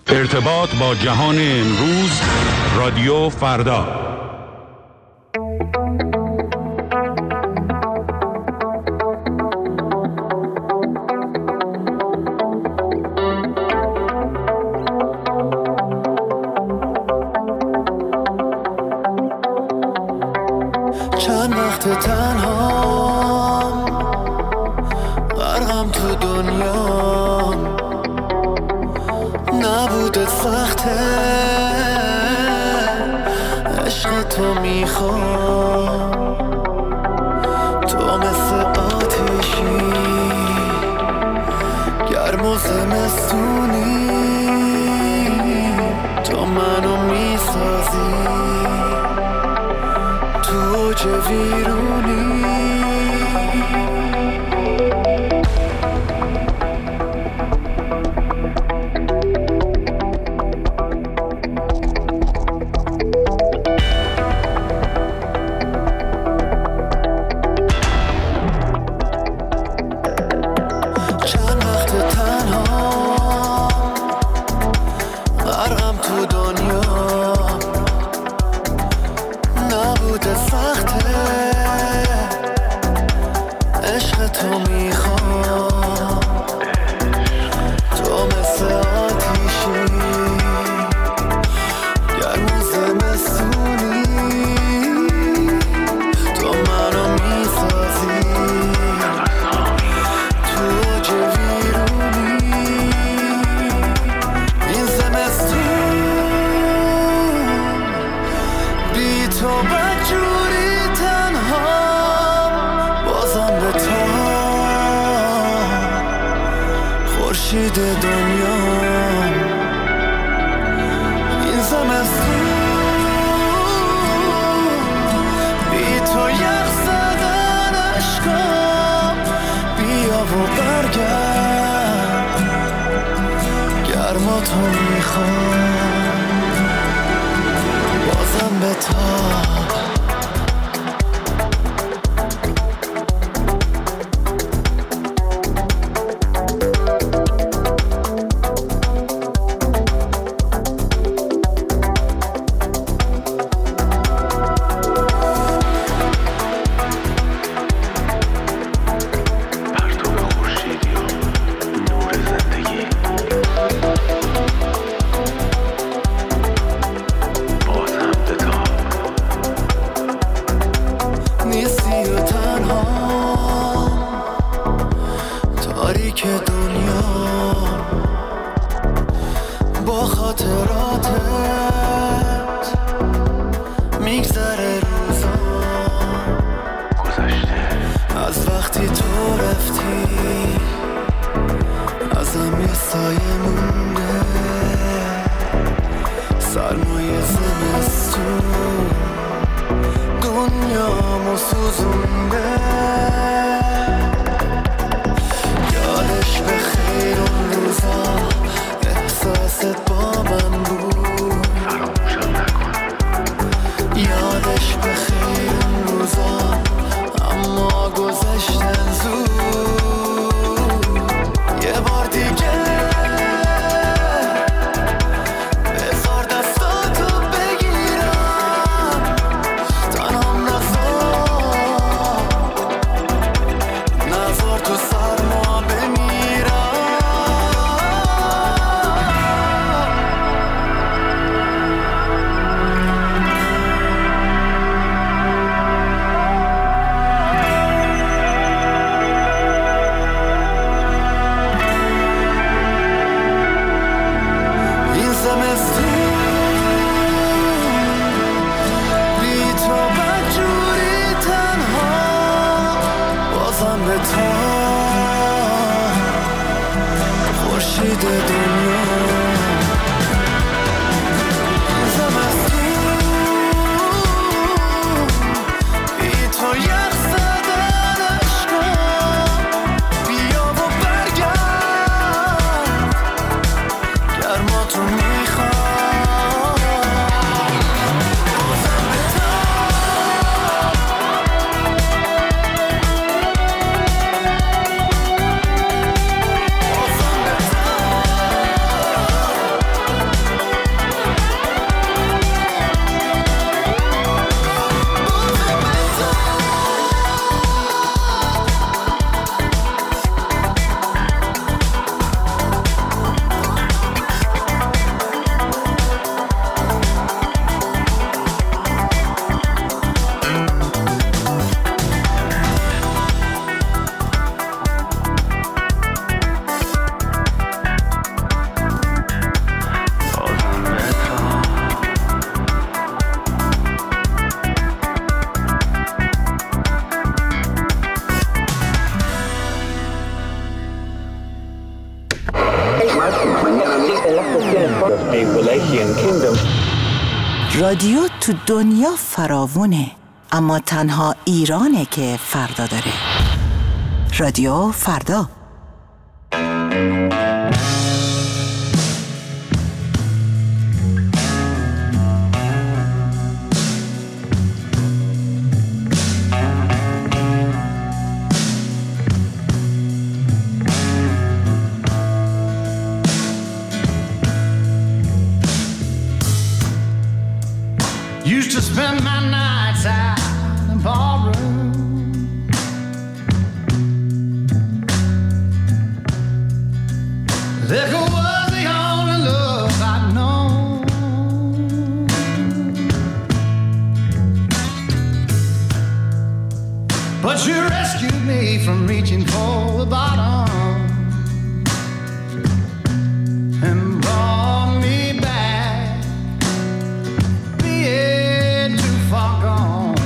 ارتباط با جهان امروز، رادیو فردا. چند وقت تنهام، غرقم تو دنیام، نبوده سخته، عشق تو میخوام، تو مثل آتیشی گرم و زمستونی، تو منو میسازی تو اوج ویرونی. a Wallachian kingdom. رادیو تو دنیا فراوونه، اما تنها ایرانه که فردا داره. رادیو فردا. Used to spend my nights out in ballroom. Liquor was the only love I'd known. But you rescued me from reaching for the bottom and brought me back. Far gone.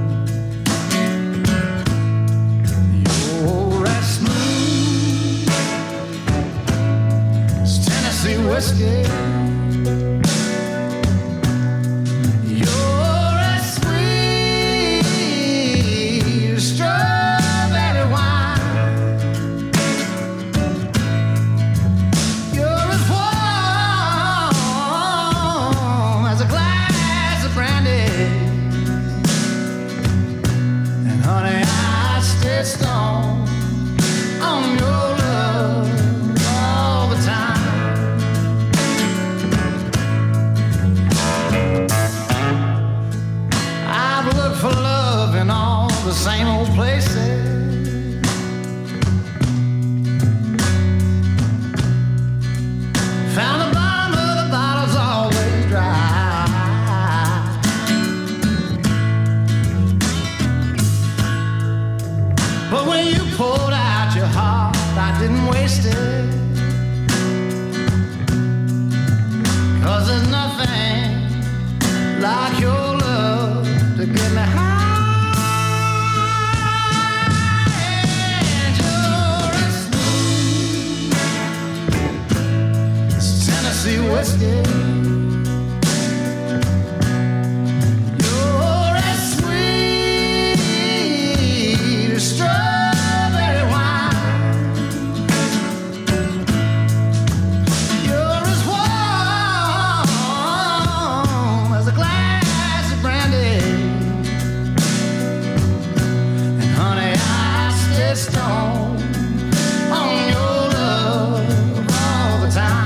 You're as smooth as Tennessee whiskey. You're as sweet as strawberry wine. You're as warm as a glass of brandy. Honey, I stay strong on your love all the time. I've looked for love in all the same old places. Found the bottom of the bottle's always dry. But when you poured out your heart, I didn't waste it. 'Cause there's nothing like your love to get me high. And you're as smooth as Tennessee whiskey. You're as sweet as strawberry wine. You're as warm as a glass of brandy. And honey, I stay strong on your love all the time.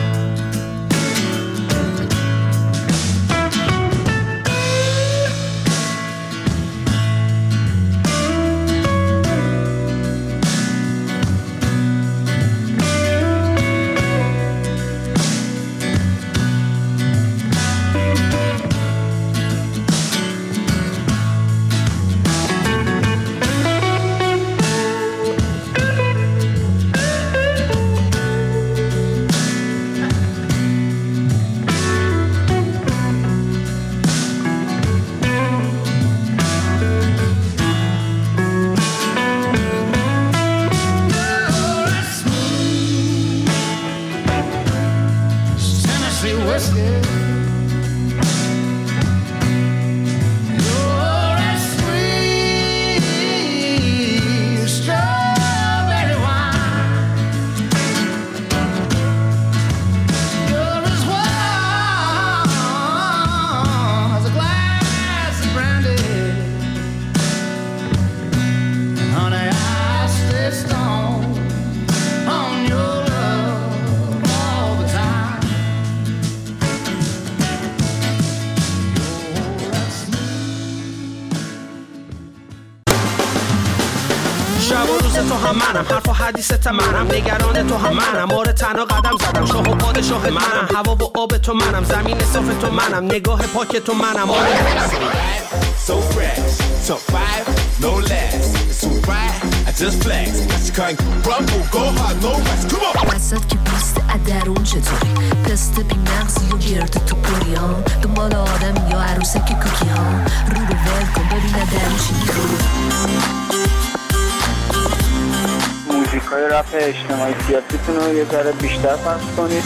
شب و روز تو هم منم، حرف و حدیث منم، نگران تو هم منم، آره تنها قدم زدم، شاه و پادشاه منم، هوا و آب تو منم، زمین صاف تو منم، نگاه پاک تو منم، آره so fresh, top 5, no less, it's all right, I just flex, you can't crumble, go hard, no rest, come on. وسط که بیست ادرون چطوری، پست بی مغزی و گرد تو پریان، دنبال آدم یا عروسک کوکی ها، رو ول کن ببین ادرون چی میخوری. موزیک آهنگ‌های رپ اجتماعی سیاسیتون رو یه ذره بیشتر پخش کنید.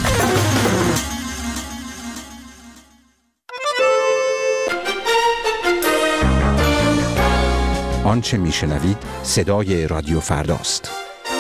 آنچه میشنوید صدای رادیو فرداست.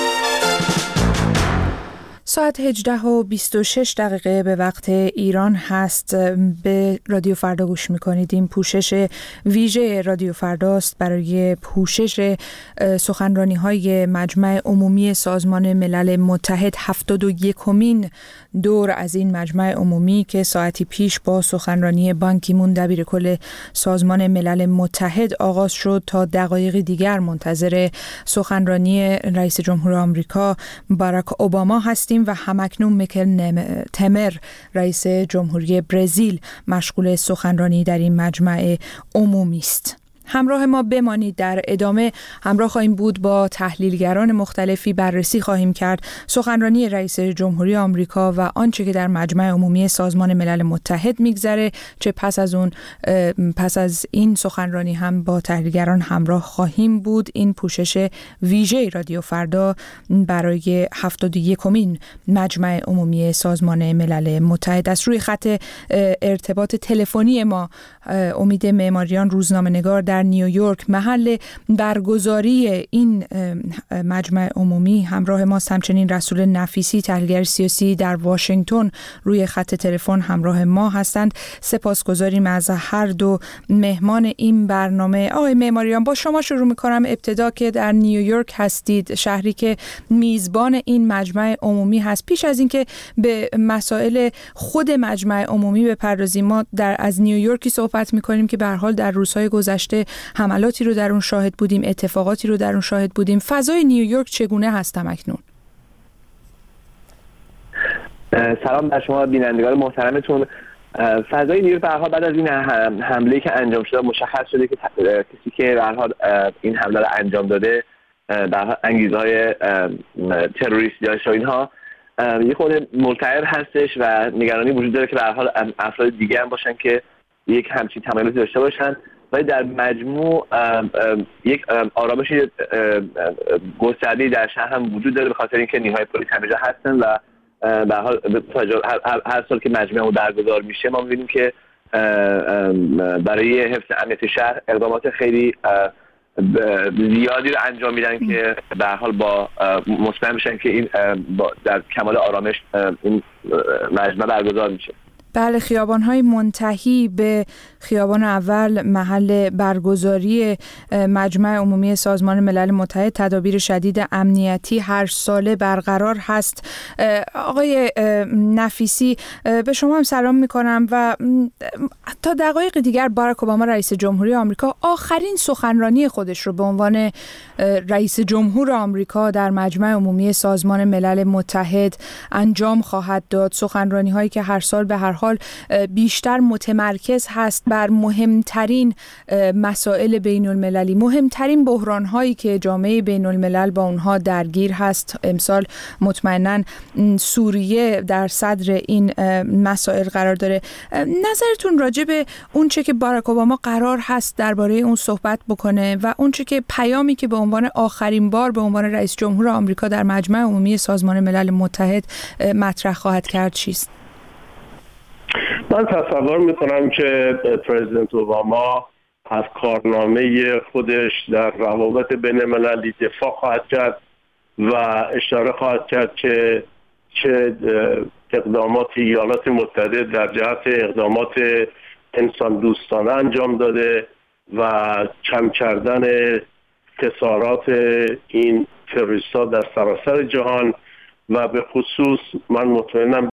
ساعت 18:26 به وقت ایران هست. به رادیو فردا گوش میکنید. این پوشش ویژه رادیو فرداست برای پوشش سخنرانی های مجمع عمومی سازمان ملل متحد. 71مین دور از این مجمع عمومی که ساعتی پیش با سخنرانی بان کی مون دبیر کل سازمان ملل متحد آغاز شد. تا دقایق دیگر منتظر سخنرانی رئیس جمهور آمریکا باراک اوباما هستیم و همکنون میکل تمر رئیس جمهوری برزیل مشغول سخنرانی در این مجمع عمومی است. همراه ما بمانید. در ادامه همراه خواهیم بود با تحلیلگران مختلفی. بررسی خواهیم کرد سخنرانی رئیس جمهوری آمریکا و آنچه که در مجمع عمومی سازمان ملل متحد میگذره، چه پس از این سخنرانی هم با تحلیلگران همراه خواهیم بود. این پوشش ویژه رادیو فردا برای 71مین مجمع عمومی سازمان ملل متحد است. روی خط ارتباط تلفنی ما امید معماریان، روزنامه‌نگار در نیویورک، محل برگزاری این مجمع عمومی، همراه ما همچنین رسول نفیسی، تحلیلگر سیاسی در واشنگتن، روی خط تلفن همراه ما هستند. سپاسگزاریم از هر دو مهمان این برنامه. آقای معماریان، با شما شروع می‌کنم. ابتدا که در نیویورک هستید، شهری که میزبان این مجمع عمومی هست، پیش از اینکه به مسائل خود مجمع عمومی بپردازیم، ما از نیویورکی صحبت می‌کنیم که به هر حال در روزهای گذشته حملاتی رو در اون شاهد بودیم، اتفاقاتی رو در اون شاهد بودیم. فضای نیویورک چگونه هست اکنون؟ سلام بر شما بینندگان محترمتون. فضای نیویورک به هر حال بعد از این حمله که انجام شده مشخص شده که کسی که به هر حال این حمله رو انجام داده به هر حال انگیزه‌های تروریستی داشته و اینها یه خود ملتهب هستش و نگرانی وجود داره که به هر حال افراد دیگه هم باشن که یک همچین تمایلاتی داشته باشن. ولی در مجموع یک آرامش گسترده‌ای در شهر هم وجود داره به خاطر اینکه نیروهای پلیس همینجا هستن و به هر حال هر سال که مجمع برگزار میشه ما می‌بینیم که برای حفظ امنیت شهر اقدامات خیلی زیادی رو انجام میدن که به هر حال با مطمئن بشن که این در کمال آرامش این مجمع برگزار میشه. بله، خیابان‌های منتهی به خیابان اول محل برگزاری مجمع عمومی سازمان ملل متحد تدابیر شدید امنیتی هر ساله برقرار هست. آقای نفیسی، به شما هم سلام می‌کنم و تا دقایق دیگر باراک اوباما رئیس جمهوری آمریکا آخرین سخنرانی خودش رو به عنوان رئیس جمهور آمریکا در مجمع عمومی سازمان ملل متحد انجام خواهد داد. سخنرانی‌هایی که هر سال به هر حال بیشتر متمرکز هست بر مهمترین مسائل بین المللی، مهمترین بحران هایی که جامعه بین الملل با اونها درگیر هست. امسال مطمئناً سوریه در صدر این مسائل قرار داره. نظرتون راجع به اون چه که باراک اوباما قرار هست درباره اون صحبت بکنه و اون چه که پیامی که به عنوان آخرین بار به عنوان رئیس جمهور آمریکا در مجمع عمومی سازمان ملل متحد مطرح خواهد کرد چیست؟ من تصور میکنم که پرزیدنت اوباما از کارنامه خودش در روابط بین المللی دفاع خواهد کرد و اشاره خواهد کرد که چه اقدامات ایالات متحده در جهت اقدامات انسان دوستانه انجام داده و کم کردن خسارات این تروریست‌ها در سراسر جهان و به خصوص من مطمئنم